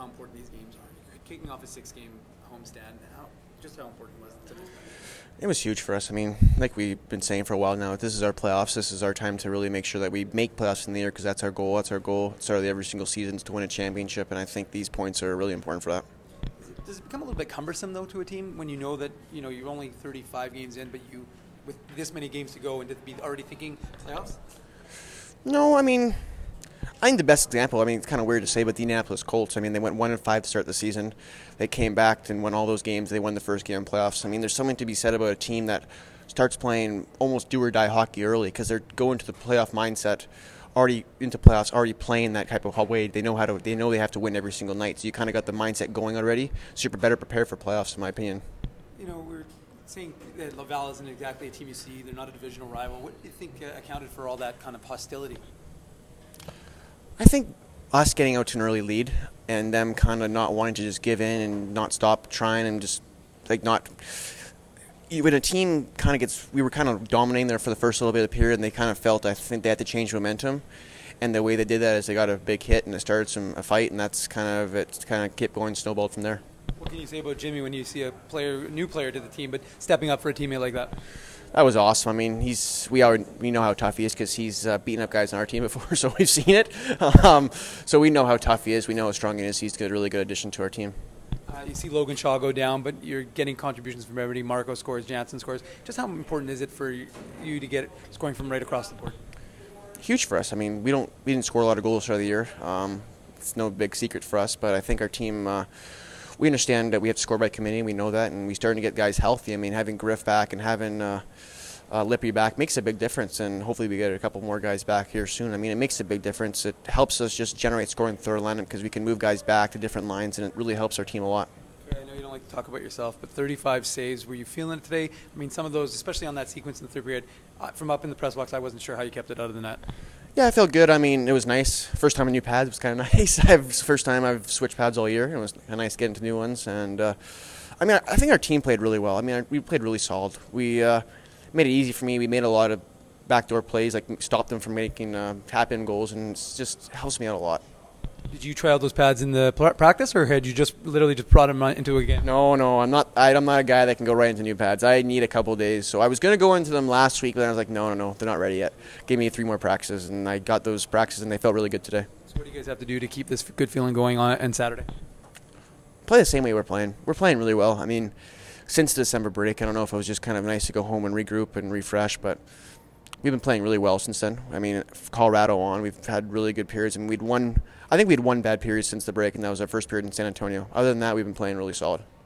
how important these games are. Kicking off a 6-game homestand, how important was it today? It was huge for us. I mean, like we've been saying for a while now, this is our playoffs. This is our time to really make sure that we make playoffs in the year because that's our goal. That's our goal. It's started every single season to win a championship, and I think these points are really important for that. Does it become a little bit cumbersome, though, to a team when you know that you're only 35 games in, but you, with this many games to go, and to be already thinking playoffs? No, I mean, I think the best example, I mean, it's kind of weird to say, but the Indianapolis Colts, I mean, they went 1-5 to start the season. They came back and won all those games. They won the first game in playoffs. I mean, there's something to be said about a team that starts playing almost do-or-die hockey early because they're going to the playoff mindset, already into playoffs, already playing that type of way. They know they have to win every single night. So you kind of got the mindset going already. So you're better prepared for playoffs, in my opinion. We're saying that Laval isn't exactly a team you see. They're not a divisional rival. What do you think accounted for all that kind of hostility? I think us getting out to an early lead and them kind of not wanting to just give in and not stop trying and just not. When a team kind of we were kind of dominating there for the first little bit of the period, and they kind of felt, I think they had to change momentum. And the way they did that is they got a big hit and it started a fight, and that's kind of kept going, snowballed from there. What can you say about Jimmy when you see a new player to the team, but stepping up for a teammate like that? That was awesome. I mean, we know how tough he is because he's beaten up guys on our team before, so we've seen it. So we know how tough he is. We know how strong he is. He's a really good addition to our team. You see Logan Shaw go down, but you're getting contributions from everybody. Marco scores, Jansen scores. Just how important is it for you to get scoring from right across the board? Huge for us. I mean, we didn't score a lot of goals throughout the year. It's no big secret for us, but I think our team. We understand that we have to score by committee. We know that, and we're starting to get guys healthy. I mean, having Griff back and having Lippy back makes a big difference, and hopefully we get a couple more guys back here soon. I mean, it makes a big difference. It helps us just generate scoring through our lineup because we can move guys back to different lines, and it really helps our team a lot. I know you don't like to talk about yourself, but 35 saves. Were you feeling it today? I mean, some of those, especially on that sequence in the third period, from up in the press box, I wasn't sure how you kept it out of the net. Yeah, I felt good. I mean, it was nice. First time in new pads was kind of nice. First time I've switched pads all year. It was nice getting to new ones. And, I mean, I think our team played really well. I mean, we played really solid. We made it easy for me. We made a lot of backdoor plays, like stopped them from making tap-in goals, and it just helps me out a lot. Did you try out those pads in the practice, or had you just literally just brought them into a game? No, I'm not a guy that can go right into new pads. I need a couple of days. So I was going to go into them last week, but then I was like, no, they're not ready yet. Give me 3 more practices, and I got those practices, and they felt really good today. So what do you guys have to do to keep this good feeling going on Saturday? Play the same way we're playing. We're playing really well. I mean, since the December break, I don't know if it was just kind of nice to go home and regroup and refresh, but we've been playing really well since then. I mean, Colorado on, we've had really good periods, and I think we'd won bad periods since the break, and that was our first period in San Antonio. Other than that, we've been playing really solid.